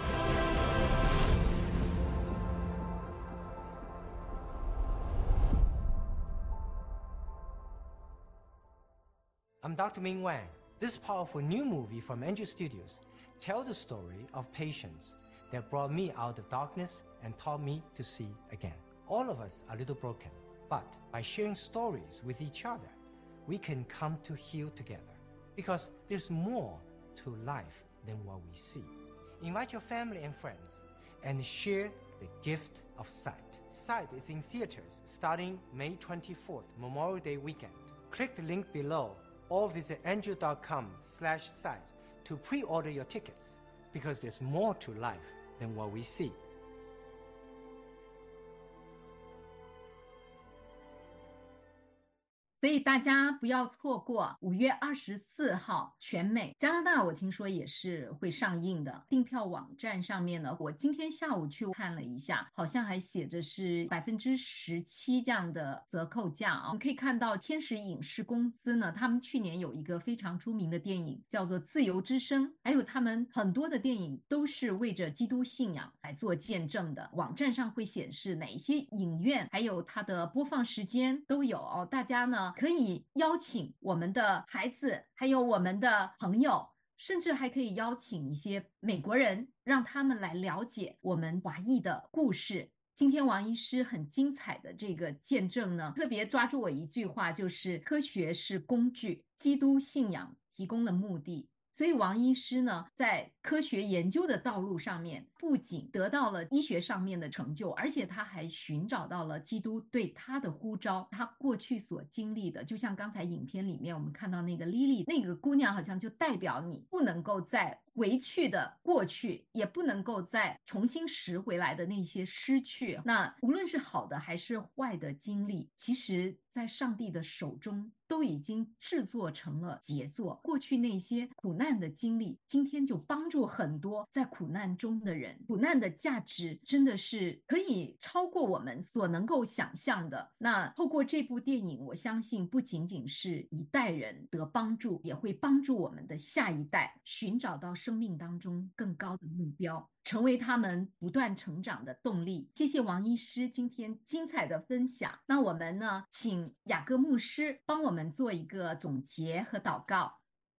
I'm Doctor Ming Wang. This powerful new movie from Andrew Studios tells the story of patience that brought me out of darkness and taught me to see again. All of us are a little broken, but by sharing stories with each other, we can come to heal together. Because there's more to life than what we see. Invite your family and friends and share the gift of sight. Sight is in theaters starting May twenty-fourth, Memorial Day weekend. Click the link below or visit andrew.com slash sight to pre-order your tickets, because there's more to life than what we see. 所以大家不要错过五月二十四号全美。加拿大我听说也是会上映的，订票网站上面呢，我今天下午去看了一下，好像还写着是百分之十七这样的折扣价啊。我们可以看到天使影视公司呢，他们去年有一个非常出名的电影叫做《自由之声》，还有他们很多的电影都是为着基督信仰来做见证的。网站上会显示哪一些影院还有它的播放时间都有哦，大家呢可以邀请我们的孩子还有我们的朋友，甚至还可以邀请一些美国人，让他们来了解我们华裔的故事。今天王医师很精彩的这个见证呢，特别抓住我一句话，就是科学是工具，基督信仰提供了目的。所以王医师呢，在科学研究的道路上面，不仅得到了医学上面的成就，而且他还寻找到了基督对他的呼召。他过去所经历的，就像刚才影片里面我们看到那个 Lily 那个姑娘，好像就代表你不能够再回去的过去，也不能够再重新拾回来的那些失去。那无论是好的还是坏的经历，其实在上帝的手中都已经制作成了杰作。过去那些苦难的经历，今天就帮助很多在苦难中的人。苦难的价值真的是可以超过我们所能够想象的。那透过这部电影，我相信不仅仅是一代人得帮助，也会帮助我们的下一代寻找到生命当中更高的目标，成为他们不断成长的动力。谢谢王医师今天精彩的分享。那我们呢，请雅各牧师帮我们做一个总结和祷告。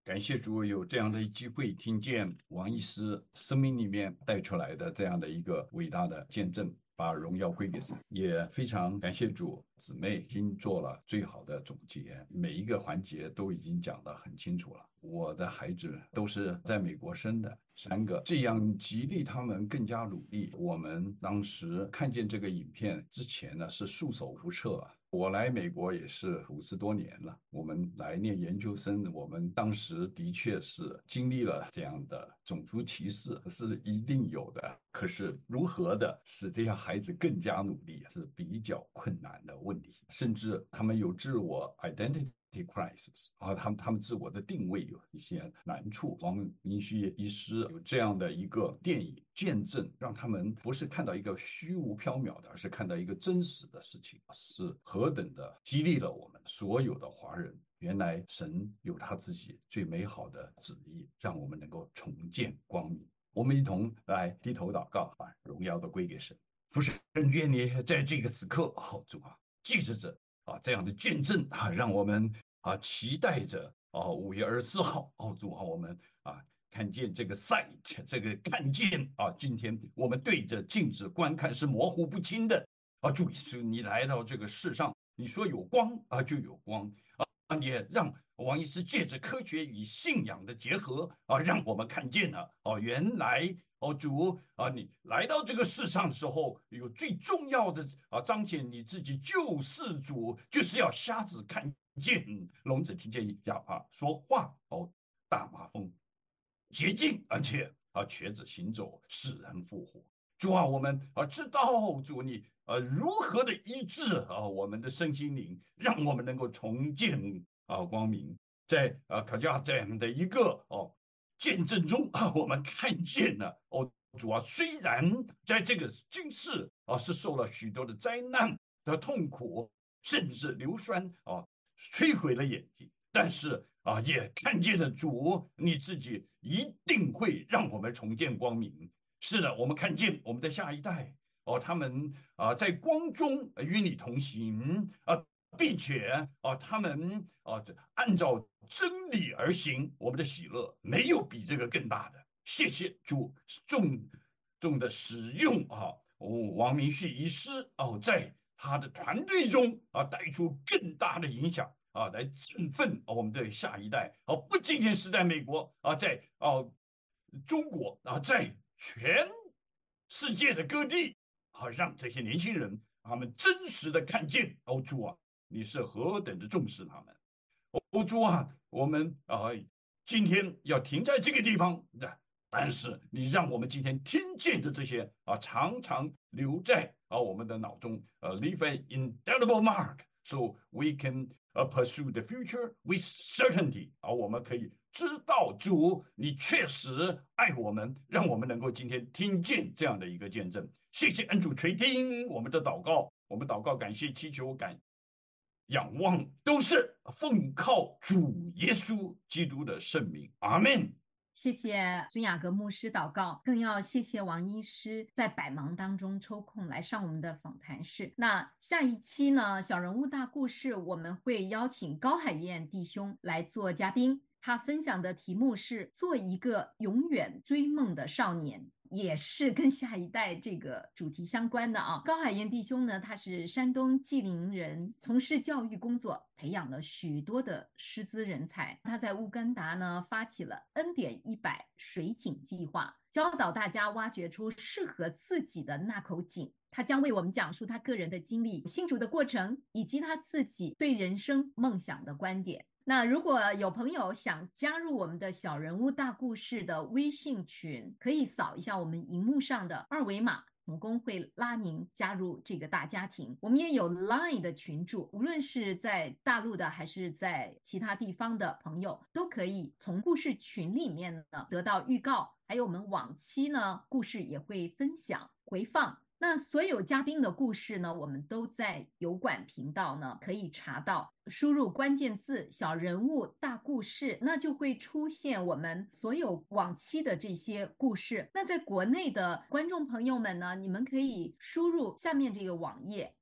感谢主有这样的机会听见王医师生命里面带出来的这样的一个伟大的见证，把荣耀归给神。也非常感谢主，姊妹已经做了最好的总结，每一个环节都已经讲得很清楚了。我的孩子都是在美国生的，三个，这样激励他们更加努力。我们当时看见这个影片之前呢，是束手无策啊。我来美国也是五十多年了，我们来念研究生，我们当时的确是经历了这样的种族歧视，是一定有的。可是如何的使这些孩子更加努力，是比较困难的问题，甚至他们有自我 identity crisis 啊，他们他们自我的定位有一些难处。王明旭医师有这样的一个电影见证，让他们不是看到一个虚无缥缈的，而是看到一个真实的事情，是何等的激励了我们所有的华人。原来神有他自己最美好的旨意，让我们能够重见光明。我们一同来低头祷告，把荣耀都归给神。父神，愿你在这个时刻，好主啊，记着这啊这样的见证啊，让我们啊期待着啊五月二十四号，哦主啊，我们啊看见这个 sight， 这个看见啊，今天我们对着镜子观看是模糊不清的啊。主耶稣，你来到这个世上，你说有光啊就有光啊，你也让王医师借着科学与信仰的结合啊，让我们看见了哦，原来哦主啊，你来到这个世上的时候，有最重要的啊彰显你自己救世主，就是要瞎子看见，聋子听见，哑巴说话哦，大麻风洁净，而且啊瘸子行走，使人复活。主啊，我们啊知道主你呃如何的医治啊我们的身心灵，让我们能够重见啊光明。在啊可加这样的一个哦见证中啊，我们看见了哦主啊，虽然在这个今世啊是受了许多的灾难的痛苦，甚至硫酸啊摧毁了眼睛，但是啊也看见了主你自己一定会让我们重见光明。是的，我们看见我们的下一代哦，他们啊在光中与你同行啊，并且啊他们啊按照真理而行，我们的喜乐没有比这个更大的。谢谢主重重的使用啊，哦王明旭医师哦，在他的团队中啊带出更大的影响啊，来振奋我们的下一代啊，不仅仅是在美国啊，在啊中国啊，在全世界的各地，好让这些年轻人他们真实的看见，哦主啊，你是何等的重视他们。哦主啊，我们啊今天要停在这个地方的，但是你让我们今天听见的这些啊，常常留在啊我们的脑中，呃 leave an indelible mark so we can uh, pursue the future with certainty， 啊我们可以知道主你确实爱我们，让我们能够今天听见这样的一个见证。谢谢恩主垂听我们的祷告，我们祷告感谢祈求感仰望都是奉靠主耶稣基督的圣名，阿们。 谢谢孙雅各牧师祷告，更要谢谢王医师在百忙当中抽空来上我们的访谈室。那下一期呢，小人物大故事我们会邀请高海燕弟兄来做嘉宾，他分享的题目是做一个永远追梦的少年，也是跟下一代这个主题相关的啊。高海燕弟兄呢，他是山东济宁人，从事教育工作，培养了许多的师资人才。他在乌干达呢，发起了恩典一百水井计划，教导大家挖掘出适合自己的那口井。他将为我们讲述他个人的经历、信主的过程，以及他自己对人生梦想的观点。那如果有朋友想加入我们的小人物大故事的微信群，可以扫一下我们荧幕上的二维码，同工会拉您加入这个大家庭。我们也有 Line 的群组，无论是在大陆的还是在其他地方的朋友，都可以从故事群里面呢得到预告，还有我们往期呢故事也会分享回放。那所有嘉宾的故事呢，我们都在油管频道呢可以查到，输入关键字小人物大故事，那就会出现我们所有往期的这些故事。那在国内的观众朋友们呢，你们可以输入下面这个网页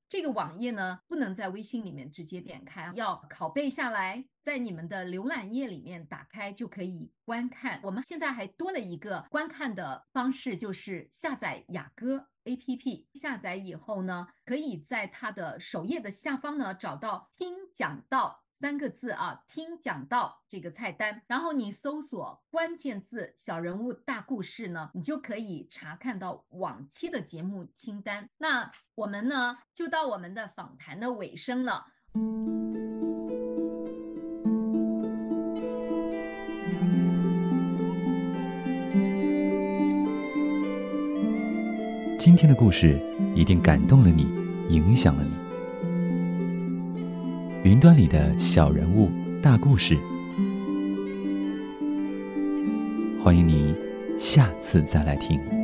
这个网页呢，不能在微信里面直接点开，要拷贝下来，在你们的浏览页里面打开就可以观看。我们现在还多了一个观看的方式，就是下载雅歌 A P P。下载以后呢，可以在它的首页的下方呢找到听讲道三个字啊，听讲道这个菜单，然后你搜索关键字小人物大故事呢，你就可以查看到往期的节目清单。那我们呢就到我们的访谈的尾声了。 今天的故事一定感动了你，影响了你。云端里的小人物大故事，欢迎你下次再来听。